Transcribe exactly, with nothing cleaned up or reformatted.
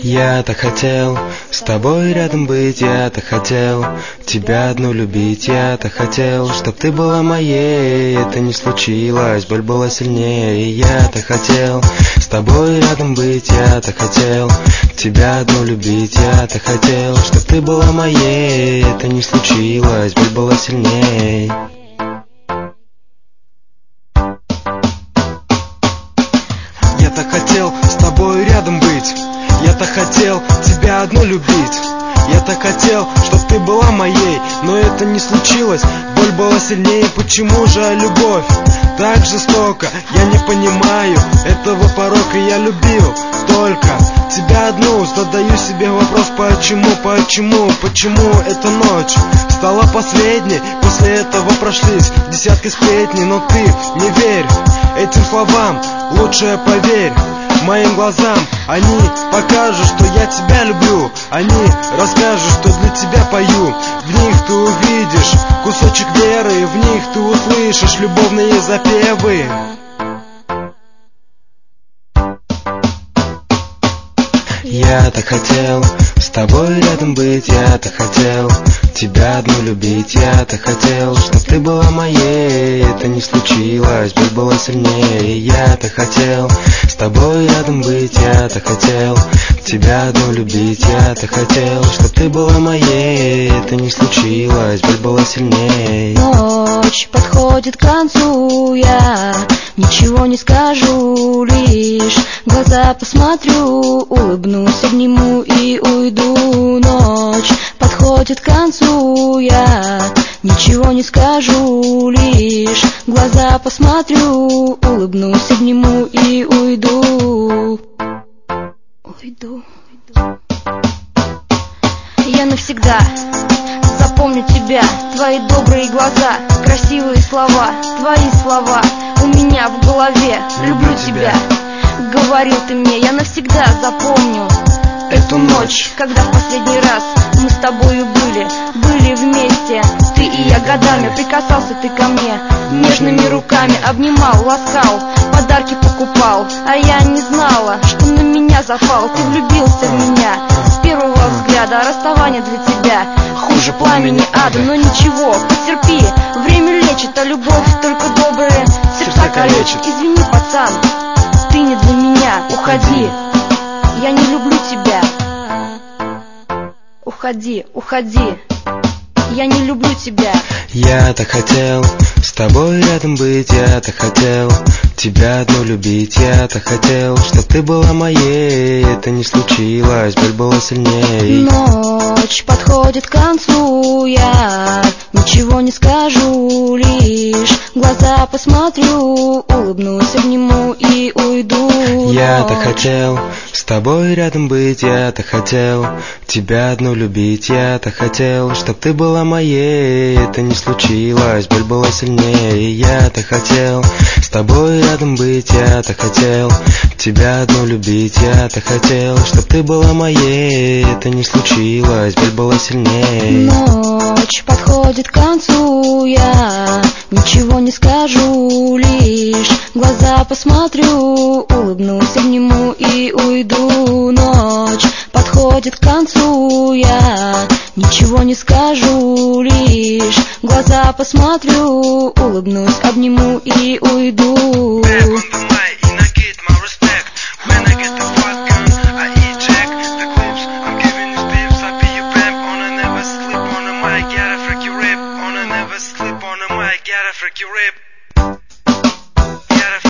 Я так хотел с тобой рядом быть, я так хотел тебя одну любить, я так хотел, чтоб ты была моей. Это не случилось, боль была сильнее. Я так хотел с тобой рядом быть, я так хотел тебя одну любить, я так хотел, чтоб ты была моей. Это не случилось, боль была сильнее. Я так хотел с тобой рядом быть, я так хотел тебя одну любить, я так хотел, чтоб ты была моей. Но это не случилось, боль была сильнее. Почему же любовь так жестоко? Я не понимаю этого порока. Я любил только тебя одну. Задаю себе вопрос, почему, почему, почему эта ночь стала последней? После этого прошлись десятки сплетней. Но ты не верь этим словам, лучше поверь моим глазам. Они покажут, что я тебя люблю, они расскажут, что для тебя пою. В них ты увидишь кусочек веры, в них ты услышишь любовные запевы. Я так хотел с тобой рядом быть, я так хотел тебя одну любить, я так хотел, чтоб ты была моей. Это не случилось, боль была сильнее. Я так хотел с тобой рядом быть, я так хотел тебя одну любить, я так хотел, чтоб ты была моей. Это не случилось, боль была сильнее. Ночь подходит к концу, я ничего не скажу, лишь в глаза посмотрю, улыбнусь, обниму и уйду. Ночь подходит к концу, я ничего не скажу, лишь в глаза посмотрю, улыбнусь, обниму и уйду. Уйду. Я навсегда запомню тебя, твои добрые глаза, красивые слова, твои слова у меня в голове. Люблю тебя, говорил ты мне, я навсегда запомню эту ночь, когда в последний раз мы с тобою были, были вместе. Ты и я годами, прикасался ты ко мне нежными руками, обнимал, ласкал, подарки покупал. А я не знала, что на меня запал. Ты влюбился в меня с первого взгляда, а расставание для тебя хуже пламени ада. Но ничего, потерпи, время лечит, а любовь только добрые сердца калечит. Извини, пацан, ты не для меня, уходи, я не люблю тебя. Уходи, уходи, я не люблю тебя. Я так хотел с тобой рядом быть, я так хотел тебя одну любить, я так хотел, чтоб ты была моей. Это не случилось, боль была сильнее. Ночь подходит к концу, я ничего не скажу, лишь в глаза посмотрю, улыбнусь, обниму и уйду. Я так хотел с тобой рядом быть, я так хотел тебя одну любить, я так хотел, чтоб ты была моей. Это не случилось, боль была сильнее. Я так хотел с тобой рядом быть, я так хотел тебя одну любить, я так хотел, чтоб ты была моей. Это не случилось, боль была сильнее. Ночь подходит к концу, я ничего не скажу, лишь в глаза посмотрю, улыбнусь, обниму и уйду. Ночь подходит к концу, я ничего не скажу, лишь в глаза посмотрю, улыбнусь, обниму и уйду. Freaky rip.